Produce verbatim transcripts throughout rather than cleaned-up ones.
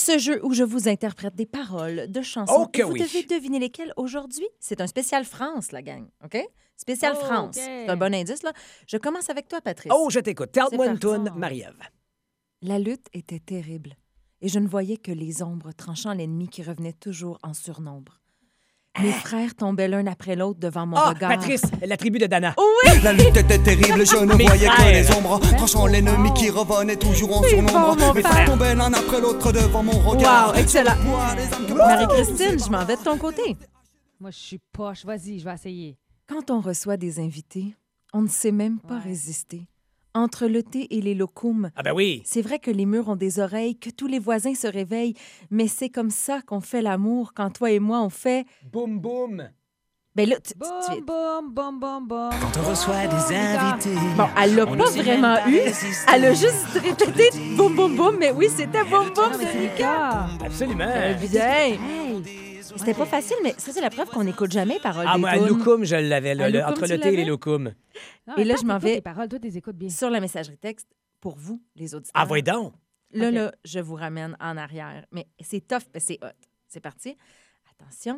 Ce jeu où je vous interprète des paroles de chansons Oh que et vous oui. devez deviner lesquelles aujourd'hui. C'est un spécial France, la gang, OK? Spécial Oh, France. OK. C'est un bon indice, là. Je commence avec toi, Patrice. Oh, je t'écoute. Tell-moi une C'est toune, parti. Marie-Ève. La lutte était terrible et je ne voyais que les ombres tranchant l'ennemi qui revenait toujours en surnombre. Mes frères tombaient l'un après l'autre devant mon Ah, regard. Patrice, la tribu de Dana. La lutte était terrible, je ne Mes voyais que frères. les ombres, tranchant l'ennemi qui revenait toujours en C'est surnombre. bon, mon Mes frère. frères tombaient l'un après l'autre devant mon regard. Wow, excellent. Poids des âmes que- Marie-Christine, je m'en vais de ton côté. Moi, je suis poche. Vas-y, je vais essayer. Quand on reçoit des invités, on ne sait même pas Ouais. résister. Entre le thé et les locums, Ah ben oui. c'est vrai que les murs ont des oreilles, que tous les voisins se réveillent, mais c'est comme ça qu'on fait l'amour quand toi et moi on fait... Boum, boum. Ben là, tu- tu- Boum, tu- boum, boum, boum, boum. Quand on reçoit des Oh, invités. Bon, elle l'a On pas ne sait vraiment même pas eu. résister. Elle a juste répété boum, boum, boum, mais oui, c'était boum, boum. Non, mais c'est Mika. Absolument. Euh, Bien. Hey. C'était pas facile, mais ça, c'est la preuve qu'on n'écoute jamais paroles Ah, des moi, à tunes. Loukoum, je l'avais, là, À le- Loukoum, entre tu le thé et les l'avais? Loukoum. Non, Et mais là, Pat, je m'en t'écoutes vais- tes paroles, toi, t'es écoutes bien. Sur la messagerie texte, pour vous, les auditeurs. Ah, voyons donc. Là, OK. là, je vous ramène en arrière. Mais c'est tough, mais c'est hot. C'est parti. Attention.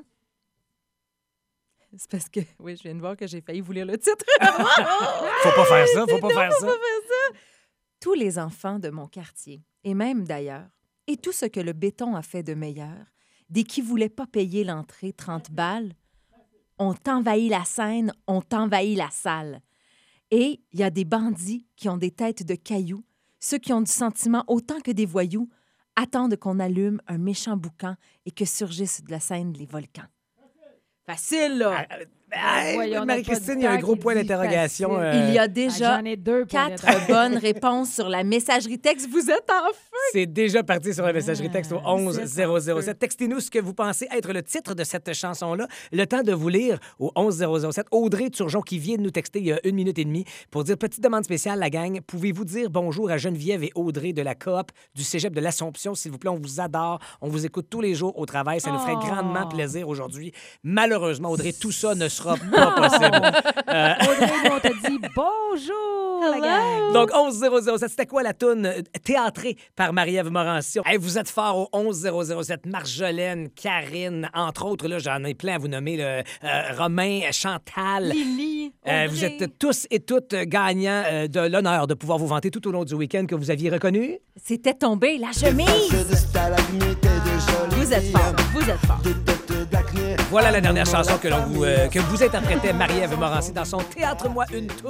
C'est parce que, oui, je viens de voir que j'ai failli vous lire le titre. Faut pas faire ça, faut pas faire ça. Tous les enfants de mon quartier, et même d'ailleurs, et tout ce que le béton a fait de meilleur, dès qu'ils voulaient pas payer l'entrée trente balles, ont envahi la scène, ont envahi la salle. Et il y a des bandits qui ont des têtes de cailloux, ceux qui ont du sentiment autant que des voyous, attendent qu'on allume un méchant boucan et que surgissent de la scène les volcans. Facile, là! Ah, voyons, on n'a Marie-Christine, pas de il y a un temps gros qui point dit d'interrogation. facile. euh, Il y a Ah, déjà J'en ai deux points quatre d'interrogation. bonnes réponses sur la messagerie texte. Vous êtes en feu! C'est déjà parti sur la messagerie texte au Ah, onze c'est zéro zéro sept. parfait. Textez-nous ce que vous pensez être le titre de cette chanson-là. Le temps de vous lire au onze zéro zéro sept. Audrey Turgeon qui vient de nous texter il y a une minute et demie pour dire petite demande spéciale, la gang. Pouvez-vous dire bonjour à Geneviève et Audrey de la coop du Cégep de l'Assomption, s'il vous plaît? On vous adore. On vous écoute tous les jours au travail. Ça nous ferait Oh. grandement plaisir aujourd'hui. Malheureusement, Audrey, tout ça ne sera pas possible. Euh, Audrey, nous, on te dit bonjour, la gang. Donc, onze zéro zéro sept, c'était quoi la toune euh, théâtrée par Marie-Ève Morancy? Hey, vous êtes fort au onze zéro zéro sept. Marjolaine, Karine, entre autres, là, j'en ai plein à vous nommer. Là, euh, Romain, Chantal. Lily, Euh, vous êtes tous et toutes gagnants euh, de l'honneur de pouvoir vous vanter tout au long du week-end que vous aviez reconnu. C'était tombé, la chemise! Vous êtes fort, vous êtes fort. Voilà la dernière chanson que, l'on vous, euh, que vous interprétait Marie-Ève Morancy dans son Théâtre-moi une toune.